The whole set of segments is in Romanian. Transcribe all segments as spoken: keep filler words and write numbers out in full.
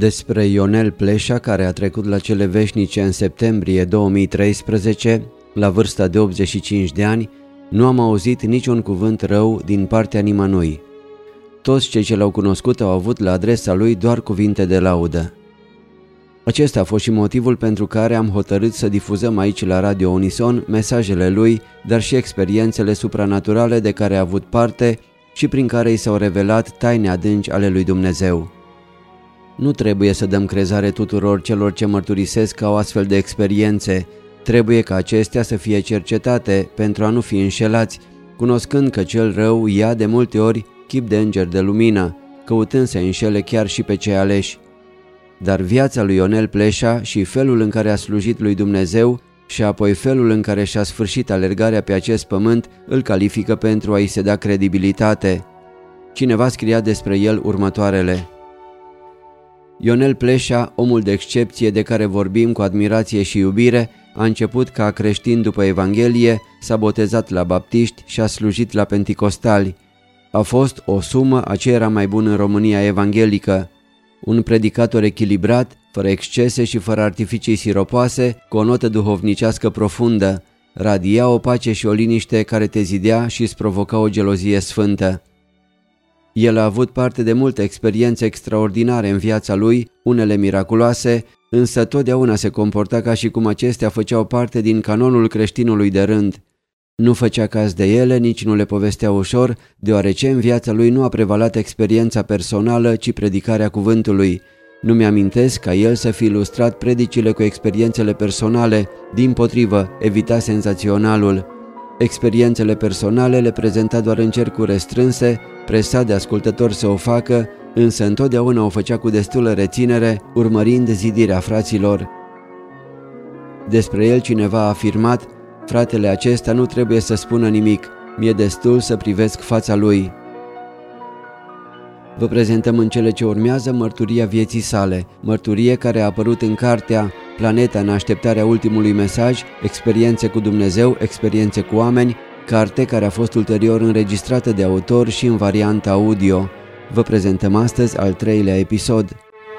Despre Ionel Pleșa, care a trecut la cele veșnice în septembrie două mii treisprezece, la vârsta de optzeci și cinci de ani, nu am auzit niciun cuvânt rău din partea nimănui. Toți cei ce l-au cunoscut au avut la adresa lui doar cuvinte de laudă. Acesta a fost și motivul pentru care am hotărât să difuzăm aici la Radio Unison mesajele lui, dar și experiențele supranaturale de care a avut parte și prin care i s-au revelat taine adânci ale lui Dumnezeu. Nu trebuie să dăm crezare tuturor celor ce mărturisesc că au astfel de experiențe. Trebuie ca acestea să fie cercetate pentru a nu fi înșelați, cunoscând că cel rău ia de multe ori chip de înger de lumină, căutând să înșele chiar și pe cei aleși. Dar viața lui Ionel Pleșa și felul în care a slujit lui Dumnezeu și apoi felul în care și-a sfârșit alergarea pe acest pământ îl califică pentru a-i se da credibilitate. Cineva scria despre el următoarele: Ionel Pleșa, omul de excepție de care vorbim cu admirație și iubire, a început ca creștin după Evanghelie, s-a botezat la baptiști și a slujit la penticostali. A fost o sumă a ce era mai bun în România evanghelică. Un predicator echilibrat, fără excese și fără artificii siropoase, cu o notă duhovnicească profundă, radia o pace și o liniște care te zidea și îți provoca o gelozie sfântă. El a avut parte de multe experiențe extraordinare în viața lui, unele miraculoase, însă totdeauna se comporta ca și cum acestea făceau parte din canonul creștinului de rând. Nu făcea caz de ele, nici nu le povestea ușor, deoarece în viața lui nu a prevalat experiența personală, ci predicarea cuvântului. Nu mi-amintesc ca el să fi ilustrat predicile cu experiențele personale, dimpotrivă, evita senzaționalul. Experiențele personale le prezenta doar în cercuri restrânse, presat de ascultători să o facă, însă întotdeauna o făcea cu destulă reținere, urmărind zidirea fraților. Despre el cineva a afirmat: fratele acesta nu trebuie să spună nimic, mi-e destul să privesc fața lui. Vă prezentăm în cele ce urmează mărturia vieții sale, mărturie care a apărut în cartea Planeta în așteptarea ultimului mesaj, experiențe cu Dumnezeu, experiențe cu oameni, carte care a fost ulterior înregistrată de autor și în variantă audio. Vă prezentăm astăzi al treilea episod.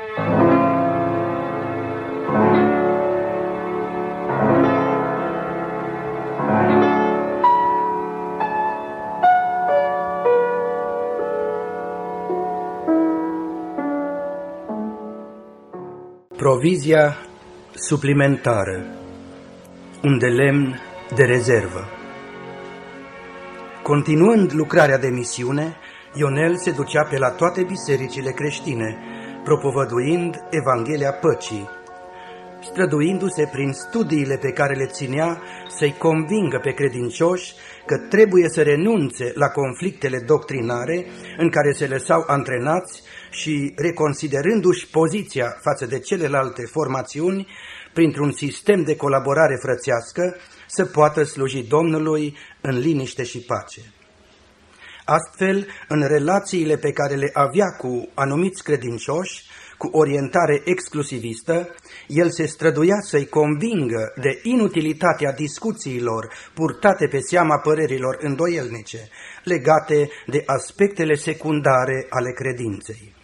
Provizia suplimentară, un de lemn de rezervă. Continuând lucrarea de misiune, Ionel se ducea pe la toate bisericile creștine, propovăduind Evanghelia Păcii, străduindu-se prin studiile pe care le ținea să-i convingă pe credincioși că trebuie să renunțe la conflictele doctrinare în care se lăsau antrenați și, reconsiderându-și poziția față de celelalte formațiuni, printr-un sistem de colaborare frățească, să poată sluji Domnului în liniște și pace. Astfel, în relațiile pe care le avea cu anumiți credincioși, cu orientare exclusivistă, el se străduia să-i convingă de inutilitatea discuțiilor purtate pe seama părerilor îndoielnice, legate de aspectele secundare ale credinței.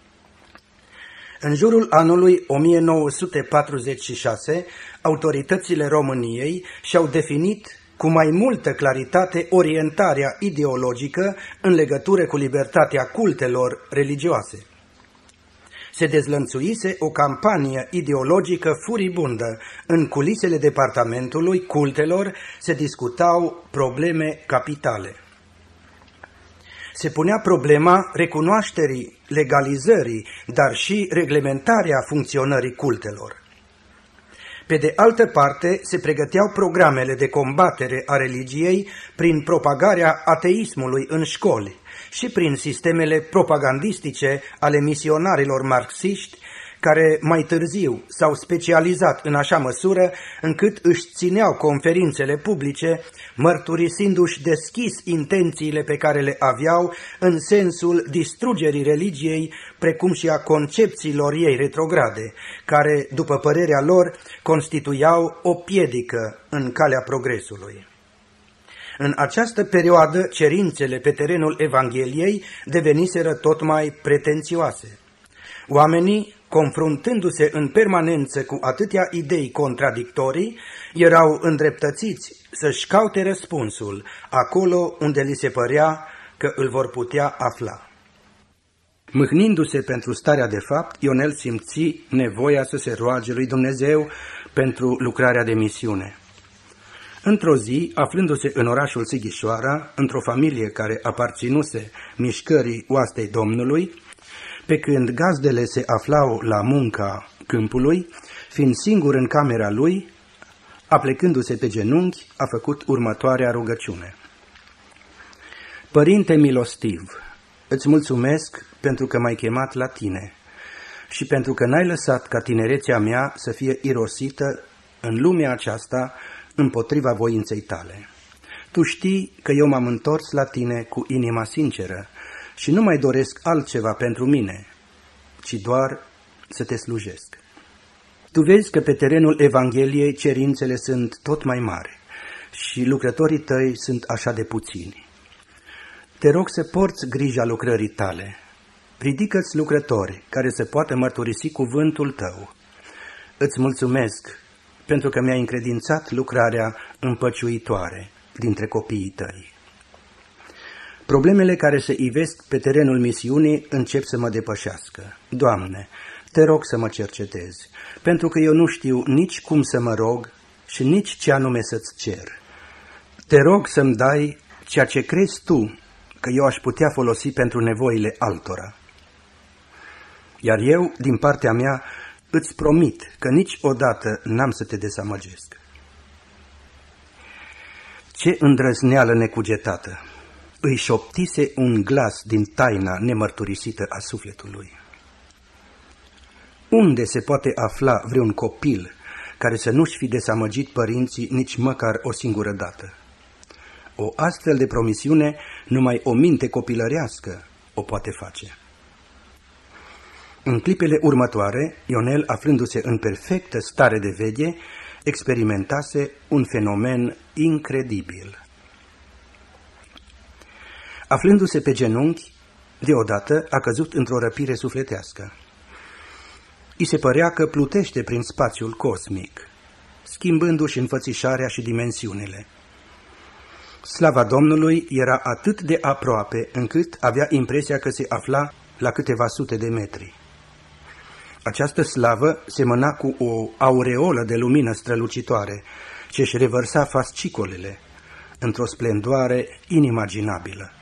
În jurul anului o mie nouă sute patruzeci și șase, autoritățile României și-au definit cu mai multă claritate orientarea ideologică în legătură cu libertatea cultelor religioase. Se dezlănțuise o campanie ideologică furibundă. În culisele departamentului cultelor se discutau probleme capitale. Se punea problema recunoașterii, legalizării, dar și reglementarea funcționării cultelor. Pe de altă parte, se pregăteau programele de combatere a religiei prin propagarea ateismului în școli și prin sistemele propagandistice ale misionarilor marxiști, care mai târziu s-au specializat în așa măsură încât își țineau conferințele publice, mărturisindu-și deschis intențiile pe care le aveau în sensul distrugerii religiei, precum și a concepțiilor ei retrograde, care, după părerea lor, constituiau o piedică în calea progresului. În această perioadă, cerințele pe terenul Evangheliei deveniseră tot mai pretențioase. Oamenii confruntându-se în permanență cu atâtea idei contradictorii, erau îndreptățiți să-și caute răspunsul acolo unde li se părea că îl vor putea afla. Mâhnindu-se pentru starea de fapt, Ionel simți nevoia să se roage lui Dumnezeu pentru lucrarea de misiune. Într-o zi, aflându-se în orașul Sighișoara, într-o familie care aparținuse mișcării Oastei Domnului, pe când gazdele se aflau la munca câmpului, fiind singur în camera lui, aplecându-se pe genunchi, a făcut următoarea rugăciune. Părinte milostiv, îți mulțumesc pentru că m-ai chemat la tine și pentru că n-ai lăsat ca tinerețea mea să fie irosită în lumea aceasta împotriva voinței tale. Tu știi că eu m-am întors la tine cu inima sinceră și nu mai doresc altceva pentru mine, ci doar să te slujesc. Tu vezi că pe terenul Evangheliei cerințele sunt tot mai mari și lucrătorii tăi sunt așa de puțini. Te rog să porți grija lucrării tale. Ridică-ți lucrători care să poată mărturisi cuvântul tău. Îți mulțumesc pentru că mi-ai încredințat lucrarea împăciuitoare dintre copiii tăi. Problemele care se ivesc pe terenul misiunii încep să mă depășească. Doamne, te rog să mă cercetezi, pentru că eu nu știu nici cum să mă rog și nici ce anume să-ți cer. Te rog să-mi dai ceea ce crezi tu că eu aș putea folosi pentru nevoile altora. Iar eu, din partea mea, îți promit că niciodată n-am să te dezamăgesc. Ce îndrăzneală necugetată! Îi șoptise un glas din taina nemărturisită a sufletului. Unde se poate afla vreun copil care să nu-și fi dezamăgit părinții nici măcar o singură dată? O astfel de promisiune numai o minte copilărească o poate face. În clipele următoare, Ionel, aflându-se în perfectă stare de veche, experimentase un fenomen incredibil. Aflându-se pe genunchi, deodată a căzut într-o răpire sufletească. I se părea că plutește prin spațiul cosmic, schimbându-și înfățișarea și dimensiunile. Slava Domnului era atât de aproape încât avea impresia că se afla la câteva sute de metri. Această slavă semăna cu o aureolă de lumină strălucitoare ce își revărsa fascicolele într-o splendoare inimaginabilă.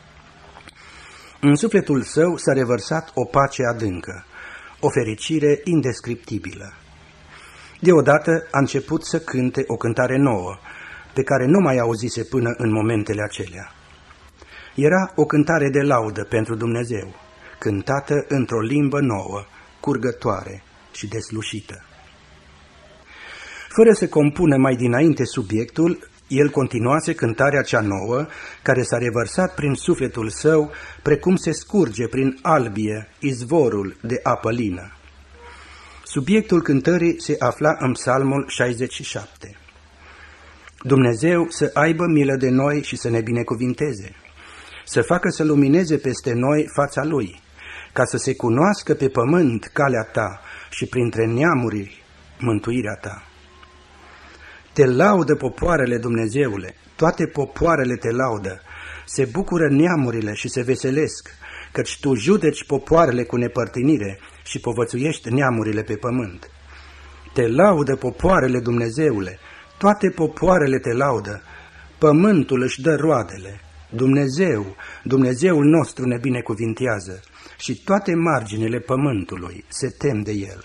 În sufletul său s-a revărsat o pace adâncă, o fericire indescriptibilă. Deodată a început să cânte o cântare nouă, pe care nu mai auzise până în momentele acelea. Era o cântare de laudă pentru Dumnezeu, cântată într-o limbă nouă, curgătoare și deslușită. Fără să compună mai dinainte subiectul, el continuase cântarea cea nouă, care s-a revărsat prin sufletul său, precum se scurge prin albie izvorul de apă lină. Subiectul cântării se afla în Psalmul șaizeci și șapte. Dumnezeu să aibă milă de noi și să ne binecuvinteze, să facă să lumineze peste noi fața Lui, ca să se cunoască pe pământ calea Ta și printre neamuri mântuirea Ta. Te laudă popoarele, Dumnezeule, toate popoarele te laudă, se bucură neamurile și se veselesc, căci Tu judeci popoarele cu nepărtinire și povățuiești neamurile pe pământ. Te laudă popoarele, Dumnezeule, toate popoarele te laudă, pământul își dă roadele, Dumnezeu, Dumnezeul nostru ne binecuvintează și toate marginile pământului se tem de El.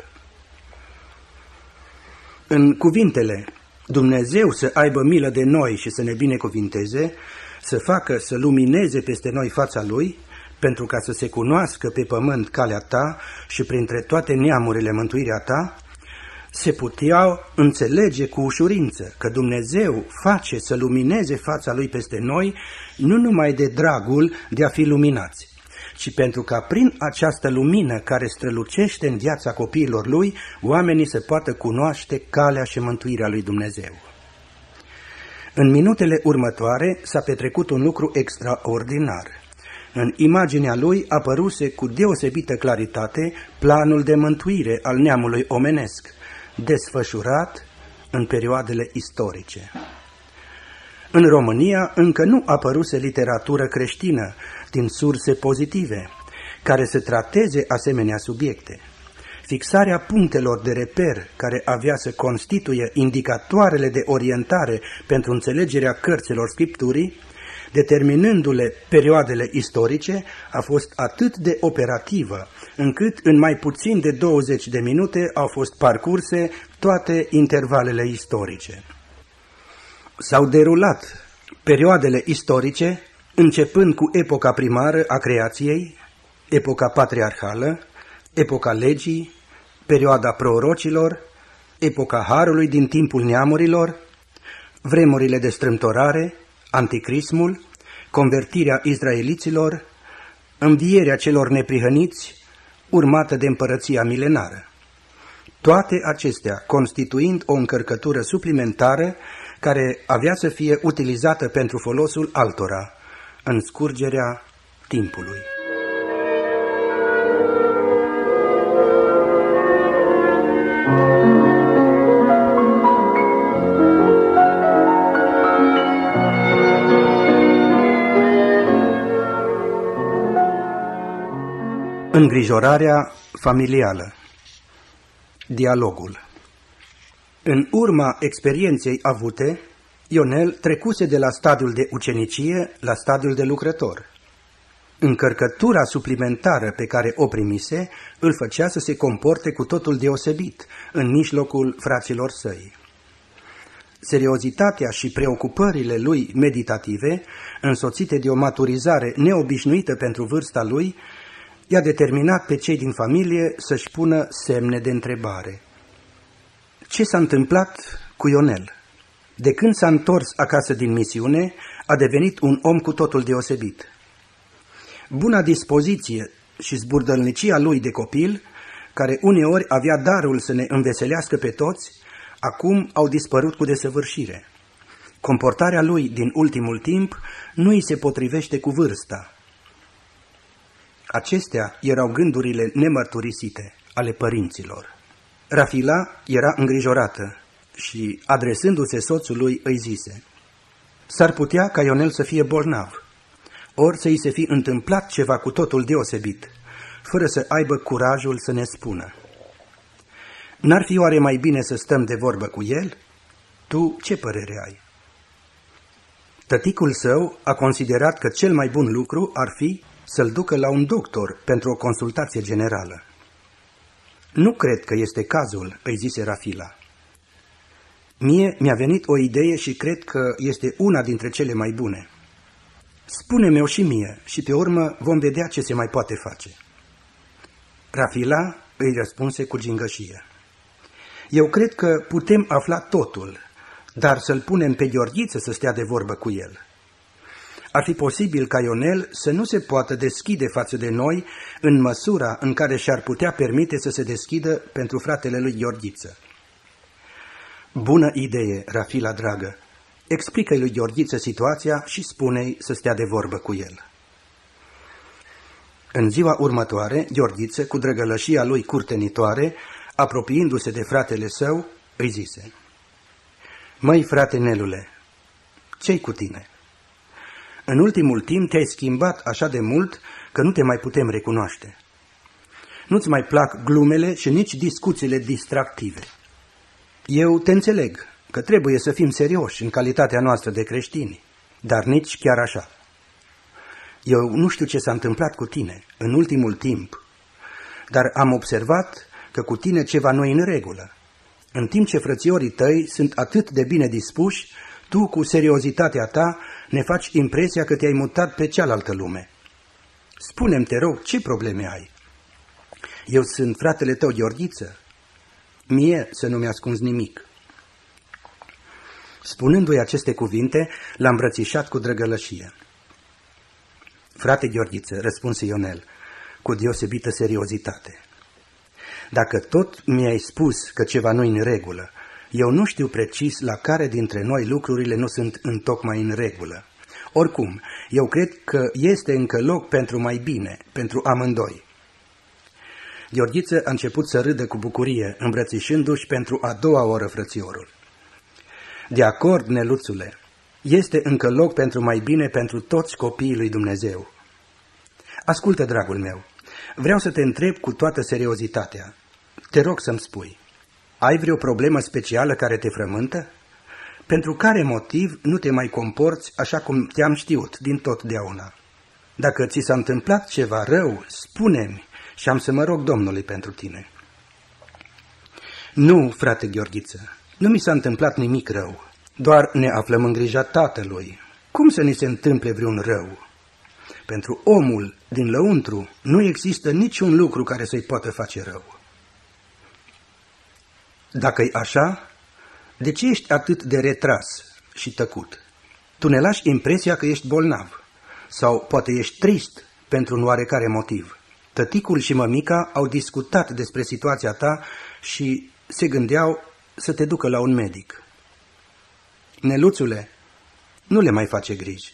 În cuvintele Dumnezeu să aibă milă de noi și să ne binecuvinteze, să facă să lumineze peste noi fața Lui, pentru ca să se cunoască pe pământ calea Ta și printre toate neamurile mântuirea Ta, se puteau înțelege cu ușurință că Dumnezeu face să lumineze fața Lui peste noi, nu numai de dragul de a fi luminați, ci pentru ca prin această lumină care strălucește în viața copiilor Lui, oamenii să poată cunoaște calea și mântuirea lui Dumnezeu. În minutele următoare s-a petrecut un lucru extraordinar. În imaginea lui apăruse cu deosebită claritate planul de mântuire al neamului omenesc, desfășurat în perioadele istorice. În România încă nu apăruse literatură creștină din surse pozitive, care să trateze asemenea subiecte. Fixarea punctelor de reper care avea să constituie indicatoarele de orientare pentru înțelegerea cărților Scripturii, determinându-le perioadele istorice, a fost atât de operativă, încât în mai puțin de douăzeci de minute au fost parcurse toate intervalele istorice. S-au derulat perioadele istorice, începând cu epoca primară a creației, epoca patriarhală, epoca legii, perioada prorocilor, epoca harului din timpul neamurilor, vremurile de strâmtorare, anticrismul, convertirea izraeliților, învierea celor neprihăniți, urmată de împărăția milenară. Toate acestea constituind o încărcătură suplimentară care avea să fie utilizată pentru folosul altora, în scurgerea timpului. Îngrijorarea familială. Dialogul. În urma experienței avute, Ionel trecuse de la stadiul de ucenicie la stadiul de lucrător. Încărcătura suplimentară pe care o primise îl făcea să se comporte cu totul deosebit în mijlocul fraților săi. Seriozitatea și preocupările lui meditative, însoțite de o maturizare neobișnuită pentru vârsta lui, i-a determinat pe cei din familie să-și pună semne de întrebare. Ce s-a întâmplat cu Ionel? De când s-a întors acasă din misiune, a devenit un om cu totul deosebit. Buna dispoziție și zburdălnicia lui de copil, care uneori avea darul să ne înveselească pe toți, acum au dispărut cu desăvârșire. Comportarea lui din ultimul timp nu îi se potrivește cu vârsta. Acestea erau gândurile nemărturisite ale părinților. Rafila era îngrijorată și, adresându-se soțului, îi zise: s-ar putea ca Ionel să fie bolnav, ori să îi se fi întâmplat ceva cu totul deosebit, fără să aibă curajul să ne spună. N-ar fi oare mai bine să stăm de vorbă cu el? Tu ce părere ai? Tăticul său a considerat că cel mai bun lucru ar fi să-l ducă la un doctor pentru o consultație generală. Nu cred că este cazul, îi zise Rafila. Mie mi-a venit o idee și cred că este una dintre cele mai bune. Spune-mi-o și mie și pe urmă vom vedea ce se mai poate face. Rafila îi răspunse cu gingășie. Eu cred că putem afla totul, dar să-l punem pe Gheorghiță să stea de vorbă cu el. Ar fi posibil ca Ionel să nu se poată deschide față de noi în măsura în care și-ar putea permite să se deschidă pentru fratele lui Gheorghiță. Bună idee, Rafila dragă. Explică-i lui Gheorghiță situația și spune-i să stea de vorbă cu el. În ziua următoare, Gheorghiță, cu drăgălășia lui curtenitoare, apropiindu-se de fratele său, îi zise: Măi, frate Nelule, ce-i cu tine? În ultimul timp te-ai schimbat așa de mult că nu te mai putem recunoaște. Nu-ți mai plac glumele și nici discuțiile distractive. Eu te înțeleg că trebuie să fim serioși în calitatea noastră de creștini, dar nici chiar așa. Eu nu știu ce s-a întâmplat cu tine în ultimul timp, dar am observat că cu tine ceva nu e în regulă. În timp ce frățiorii tăi sunt atât de bine dispuși, tu, cu seriozitatea ta, ne faci impresia că te-ai mutat pe cealaltă lume. Spune-mi, te rog, ce probleme ai? Eu sunt fratele tău, Gheorghiță. Mie să nu mi-ascunzi nimic. Spunându-i aceste cuvinte, l-a îmbrățișat cu drăgălășie. Frate Gheorghiță, răspunse Ionel, cu deosebită seriozitate. Dacă tot mi-ai spus că ceva nu-i în regulă, eu nu știu precis la care dintre noi lucrurile nu sunt întocmai în regulă. Oricum, eu cred că este încă loc pentru mai bine, pentru amândoi. Gheorghiță a început să râdă cu bucurie, îmbrățișându-și pentru a doua oră frățiorul. De acord, Neluțule, este încă loc pentru mai bine pentru toți copiii lui Dumnezeu. Ascultă, dragul meu, vreau să te întreb cu toată seriozitatea. Te rog să-mi spui, ai vreo problemă specială care te frământă? Pentru care motiv nu te mai comporți așa cum te-am știut din totdeauna? Dacă ți s-a întâmplat ceva rău, spune-mi și am să mă rog Domnului pentru tine. Nu, frate Gheorghiță, nu mi s-a întâmplat nimic rău, doar ne aflăm în grija Tatălui. Cum să ni se întâmple vreun rău? Pentru omul din lăuntru nu există niciun lucru care să-i poată face rău. Dacă-i așa, de ce ești atât de retras și tăcut? Tu ne lași impresia că ești bolnav sau poate ești trist pentru un oarecare motiv. Tăticul și mămica au discutat despre situația ta și se gândeau să te ducă la un medic. Neluțule, nu le mai face griji.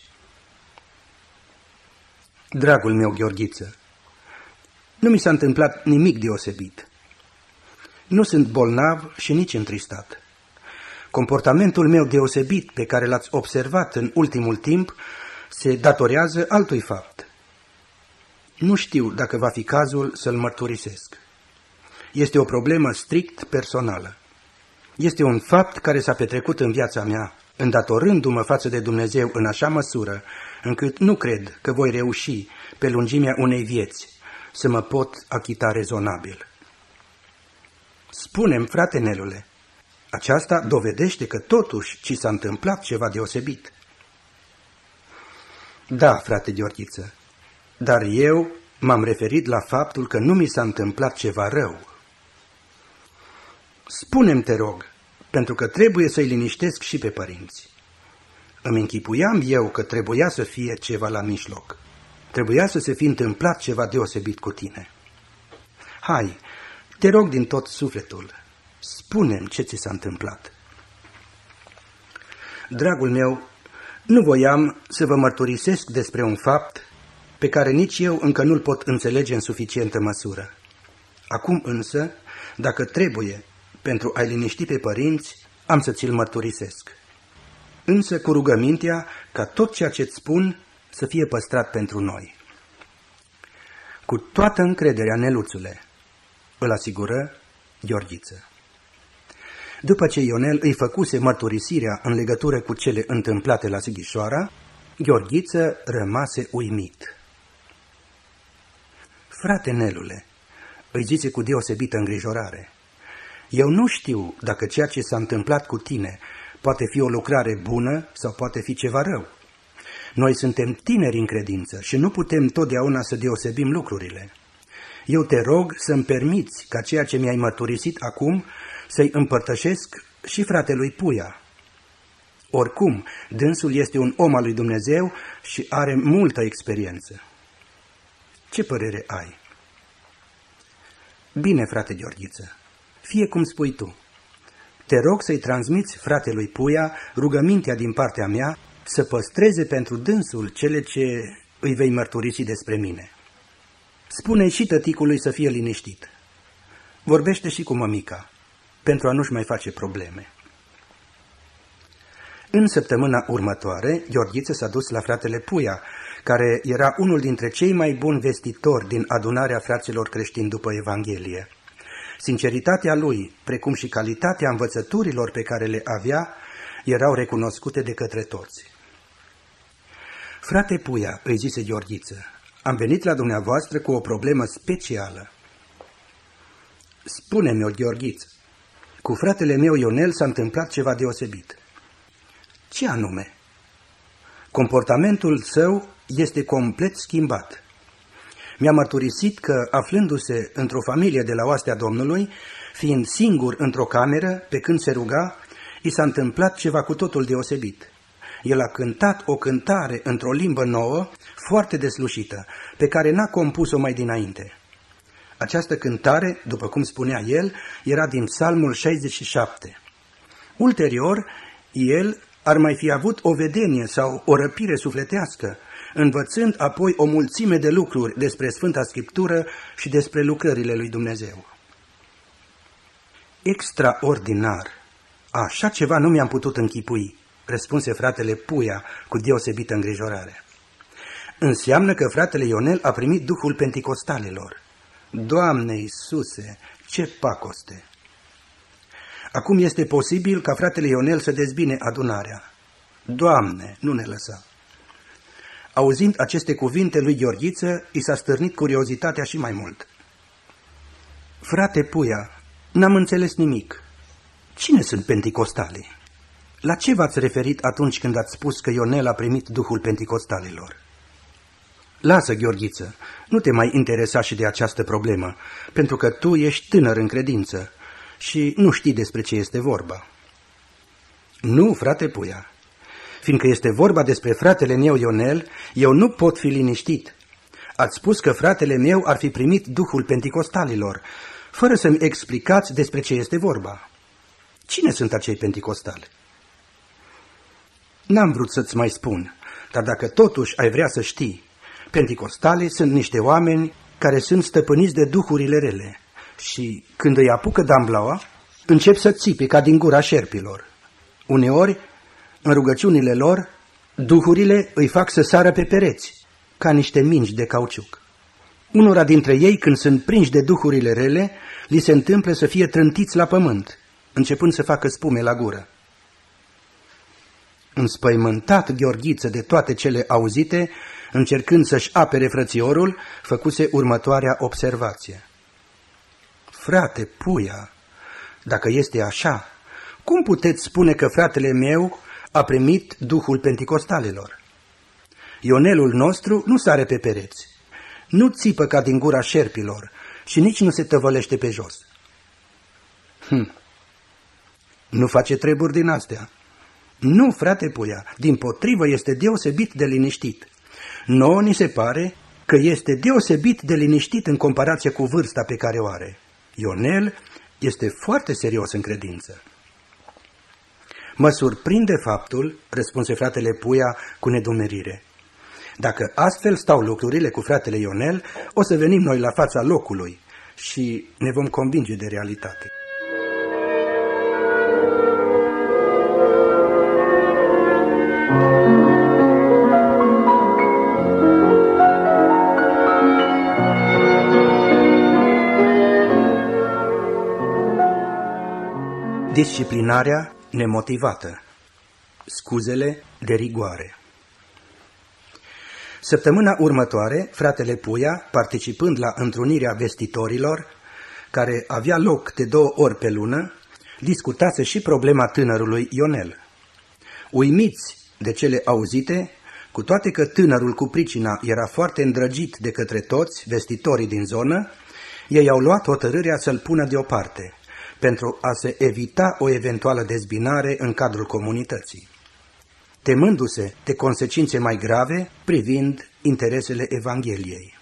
Dragul meu Gheorghiță, nu mi s-a întâmplat nimic deosebit. Nu sunt bolnav și nici întristat. Comportamentul meu deosebit pe care l-ați observat în ultimul timp se datorează altui fapt. Nu știu dacă va fi cazul să-l mărturisesc. Este o problemă strict personală. Este un fapt care s-a petrecut în viața mea, îndatorându-mă față de Dumnezeu în așa măsură, încât nu cred că voi reuși, pe lungimea unei vieți, să mă pot achita rezonabil. Spune-mi, frate Nelule, aceasta dovedește că totuși ci s-a întâmplat ceva deosebit. Da, frate Gheorghiță, dar eu m-am referit la faptul că nu mi s-a întâmplat ceva rău. Spune-mi, te rog, pentru că trebuie să-i liniștesc și pe părinți. Îmi închipuiam eu că trebuia să fie ceva la mijloc. Trebuia să se fi întâmplat ceva deosebit cu tine. Hai, te rog din tot sufletul, spune-mi ce ți s-a întâmplat. Dragul meu, nu voiam să vă mărturisesc despre un fapt pe care nici eu încă nu-l pot înțelege în suficientă măsură. Acum însă, dacă trebuie, pentru a-i liniști pe părinți, am să ți-l mărturisesc. Însă cu rugămintea ca tot ceea ce-ți spun să fie păstrat pentru noi. Cu toată încrederea, Neluțule, îl asigură Gheorghiță. După ce Ionel îi făcuse mărturisirea în legătură cu cele întâmplate la Sighișoara, Gheorghiță rămase uimit. Frate Nelule, îi zice cu deosebită îngrijorare, eu nu știu dacă ceea ce s-a întâmplat cu tine poate fi o lucrare bună sau poate fi ceva rău. Noi suntem tineri în credință și nu putem totdeauna să deosebim lucrurile. Eu te rog să-mi permiți ca ceea ce mi-ai mărturisit acum să-i împărtășesc și fratelui Puia. Oricum, dânsul este un om al lui Dumnezeu și are multă experiență. Ce părere ai? Bine, frate Gheorghiță, fie cum spui tu. Te rog să-i transmiți fratelui Puia rugămintea din partea mea să păstreze pentru dânsul cele ce îi vei mărturisi despre mine. Spune și tăticului să fie liniștit. Vorbește și cu mămica, pentru a nu-și mai face probleme. În săptămâna următoare, Gheorghiță s-a dus la fratele Puia, care era unul dintre cei mai buni vestitori din adunarea fraților creștini după Evanghelie. Sinceritatea lui, precum și calitatea învățăturilor pe care le avea, erau recunoscute de către toți. Frate Puia, îi zise Gheorghiță, am venit la dumneavoastră cu o problemă specială. Spune-mi-o, Gheorghiță, cu fratele meu Ionel s-a întâmplat ceva deosebit. Ce anume? Comportamentul său este complet schimbat. Mi-a mărturisit că, aflându-se într-o familie de la oastea Domnului, fiind singur într-o cameră, pe când se ruga, i s-a întâmplat ceva cu totul deosebit. El a cântat o cântare într-o limbă nouă, foarte deslușită, pe care n-a compus-o mai dinainte. Această cântare, după cum spunea el, era din Psalmul șaizeci și șapte. Ulterior, el ar mai fi avut o vedenie sau o răpire sufletească, învățând apoi o mulțime de lucruri despre Sfânta Scriptură și despre lucrările lui Dumnezeu. Extraordinar! Așa ceva nu mi-am putut închipui, răspunse fratele Puia cu deosebită îngrijorare. Înseamnă că fratele Ionel a primit Duhul Penticostalilor. Doamne Iisuse, ce pacoste! Acum este posibil ca fratele Ionel să dezbine adunarea. Doamne, nu ne lăsa! Auzind aceste cuvinte lui Gheorghiță, i s-a stârnit curiozitatea și mai mult. Frate Puia, n-am înțeles nimic. Cine sunt penticostalii? La ce v-ați referit atunci când ați spus că Ionel a primit Duhul Penticostalilor? Lasă, Gheorghiță, nu te mai interesa și de această problemă, pentru că tu ești tânăr în credință și nu știi despre ce este vorba. Nu, frate Puia, fiindcă este vorba despre fratele meu Ionel, eu nu pot fi liniștit. Ați spus că fratele meu ar fi primit Duhul Penticostalilor, fără să-mi explicați despre ce este vorba. Cine sunt acei penticostali? N-am vrut să-ți mai spun, dar dacă totuși ai vrea să știi, penticostalii sunt niște oameni care sunt stăpâniți de duhurile rele și, când îi apucă damblaua, încep să țipe ca din gura șerpilor. Uneori, în rugăciunile lor, duhurile îi fac să sară pe pereți, ca niște mingi de cauciuc. Unora dintre ei, când sunt prinși de duhurile rele, li se întâmplă să fie trântiți la pământ, începând să facă spume la gură. Înspăimântat Gheorghiță de toate cele auzite, încercând să-și apere frățiorul, făcuse următoarea observație. Frate Puia, dacă este așa, cum puteți spune că fratele meu a primit Duhul Penticostalilor? Ionelul nostru nu sare pe pereți, nu țipă ca din gura șerpilor și nici nu se tăvălește pe jos. Hm. Nu face treburi din astea. Nu, frate Puia, dimpotrivă este deosebit de liniștit. Nouă ni se pare că este deosebit de liniștit în comparație cu vârsta pe care o are. Ionel este foarte serios în credință. Mă surprinde faptul, răspunse fratele Puia cu nedumerire. Dacă astfel stau lucrurile cu fratele Ionel, o să venim noi la fața locului și ne vom convinge de realitate. Disciplinarea nemotivată. Scuzele de rigoare. Săptămâna următoare, fratele Puia, participând la întrunirea vestitorilor, care avea loc de două ori pe lună, discutase și problema tânărului Ionel. Uimiți de cele auzite, cu toate că tânărul cu pricina era foarte îndrăgit de către toți vestitorii din zonă, ei au luat hotărârea să-l pună deoparte, pentru a se evita o eventuală dezbinare în cadrul comunității, temându-se de consecințe mai grave privind interesele Evangheliei.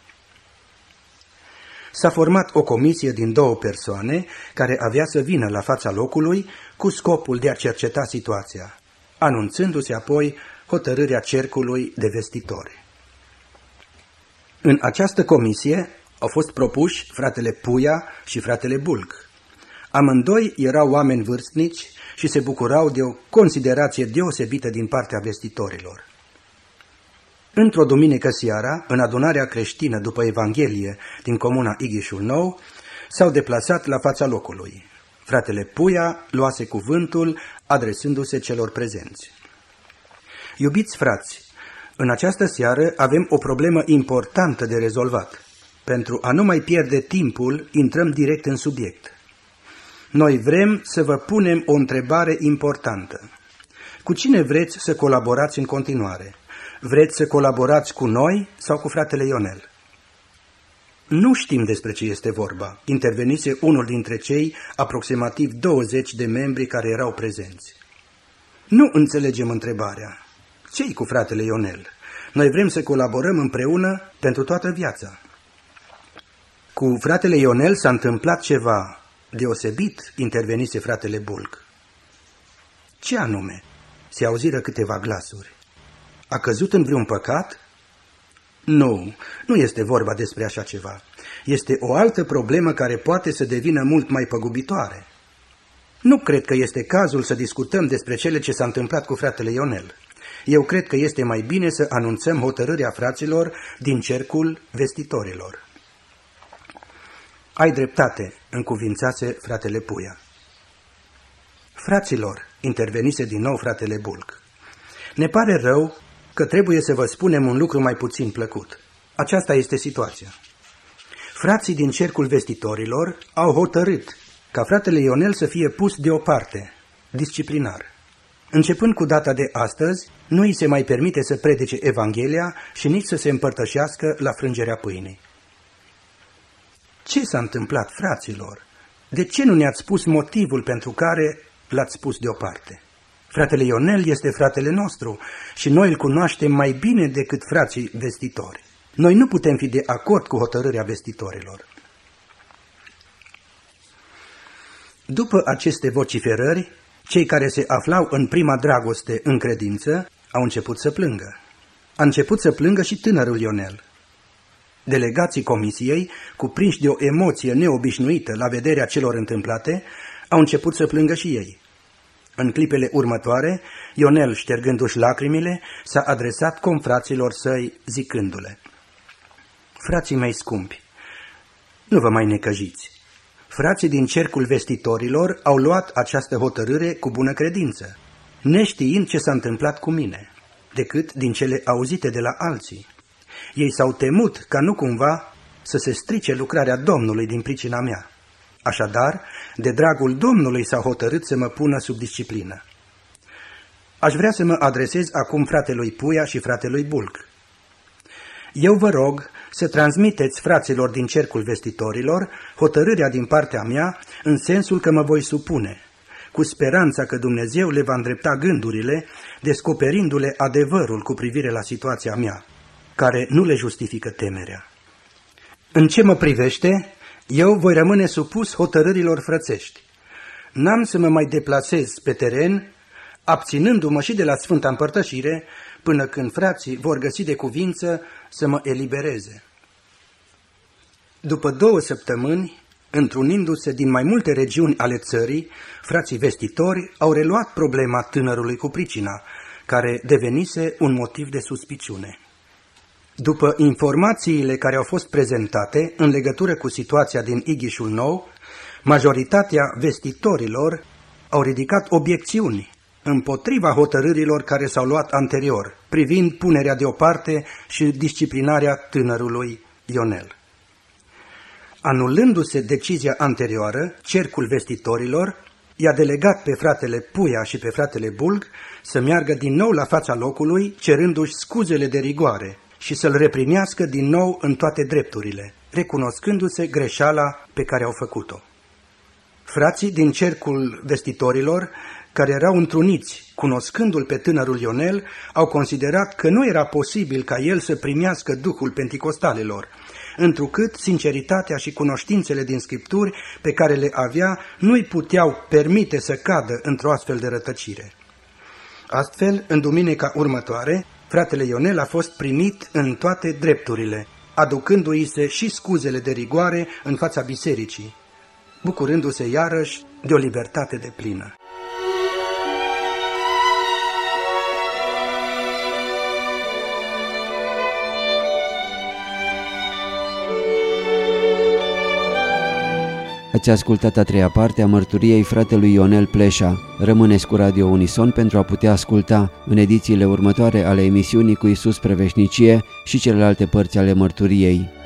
S-a format o comisie din două persoane care avea să vină la fața locului cu scopul de a cerceta situația, anunțându-se apoi hotărârea cercului de vestitori. În această comisie au fost propuși fratele Puia și fratele Bulc. Amândoi erau oameni vârstnici și se bucurau de o considerație deosebită din partea vestitorilor. Într-o duminică seara, în adunarea creștină după Evanghelie din comuna Ighișul Nou, s-au deplasat la fața locului. Fratele Puia luase cuvântul adresându-se celor prezenți. Iubiți frați, în această seară avem o problemă importantă de rezolvat. Pentru a nu mai pierde timpul, intrăm direct în subiect. Noi vrem să vă punem o întrebare importantă. Cu cine vreți să colaborați în continuare? Vreți să colaborați cu noi sau cu fratele Ionel? Nu știm despre ce este vorba, intervenise unul dintre cei aproximativ douăzeci de membri care erau prezenți. Nu înțelegem întrebarea. Ce-i cu fratele Ionel? Noi vrem să colaborăm împreună pentru toată viața. Cu fratele Ionel s-a întâmplat ceva deosebit, intervenise fratele Bulc. Ce anume? se auziră câteva glasuri. A căzut în vreun păcat? Nu, nu este vorba despre așa ceva. Este o altă problemă care poate să devină mult mai păgubitoare. Nu cred că este cazul să discutăm despre cele ce s-a întâmplat cu fratele Ionel. Eu cred că este mai bine să anunțăm hotărârea fraților din cercul vestitorilor. Ai dreptate, încuvințase fratele Puia. Fraților, intervenise din nou fratele Bulc, ne pare rău că trebuie să vă spunem un lucru mai puțin plăcut. Aceasta este situația. Frații din cercul vestitorilor au hotărât ca fratele Ionel să fie pus deoparte, disciplinar. Începând cu data de astăzi, nu îi se mai permite să predice Evanghelia și nici să se împărtășească la frângerea pâinii. Ce s-a întâmplat, fraților? De ce nu ne-ați spus motivul pentru care l-ați pus deoparte? Fratele Ionel este fratele nostru și noi îl cunoaștem mai bine decât frații vestitori. Noi nu putem fi de acord cu hotărârea vestitorilor. După aceste vociferări, cei care se aflau în prima dragoste în credință au început să plângă. A început să plângă și tânărul Ionel. Delegații comisiei, cuprinși de o emoție neobișnuită la vederea celor întâmplate, au început să plângă și ei. În clipele următoare, Ionel, ștergându-și lacrimile, s-a adresat confraților săi zicându-le: frații mei scumpi, nu vă mai necăjiți. Frații din cercul vestitorilor au luat această hotărâre cu bună credință, neștiind ce s-a întâmplat cu mine, decât din cele auzite de la alții. Ei s-au temut ca nu cumva să se strice lucrarea Domnului din pricina mea. Așadar, de dragul Domnului s-au hotărât să mă pună sub disciplină. Aș vrea să mă adresez acum fratelui Puia și fratelui Bulc. Eu vă rog să transmiteți fraților din cercul vestitorilor hotărârea din partea mea în sensul că mă voi supune, cu speranța că Dumnezeu le va îndrepta gândurile, descoperindu-le adevărul cu privire la situația mea, care nu le justifică temerea. În ce mă privește, eu voi rămâne supus hotărârilor frățești. N-am să mă mai deplasez pe teren, abținându-mă și de la Sfânta Împărtășire, până când frații vor găsi de cuvință să mă elibereze. După două săptămâni, întrunindu-se din mai multe regiuni ale țării, frații vestitori au reluat problema tânărului cu pricina, care devenise un motiv de suspiciune. După informațiile care au fost prezentate în legătură cu situația din Ighișul Nou, majoritatea vestitorilor au ridicat obiecțiuni împotriva hotărârilor care s-au luat anterior, privind punerea deoparte și disciplinarea tânărului Ionel. Anulându-se decizia anterioară, cercul vestitorilor i-a delegat pe fratele Puia și pe fratele Bulc să meargă din nou la fața locului, cerându-și scuzele de rigoare și să-l reprimească din nou în toate drepturile, recunoscându-se greșeala pe care au făcut-o. Frații din cercul vestitorilor, care erau întruniți, cunoscându-l pe tânărul Ionel, au considerat că nu era posibil ca el să primească Duhul Penticostalelor, întrucât sinceritatea și cunoștințele din Scripturi pe care le avea nu îi puteau permite să cadă într-o astfel de rătăcire. Astfel, în duminica următoare, fratele Ionel a fost primit în toate drepturile, aducându-i se și scuzele de rigoare în fața bisericii, bucurându-se iarăși de o libertate deplină. Ați ascultat a treia parte a mărturiei fratelui Ionel Pleșa. Rămâneți cu Radio Unison pentru a putea asculta în edițiile următoare ale emisiunii Cu Iisus spre veșnicie și celelalte părți ale mărturiei.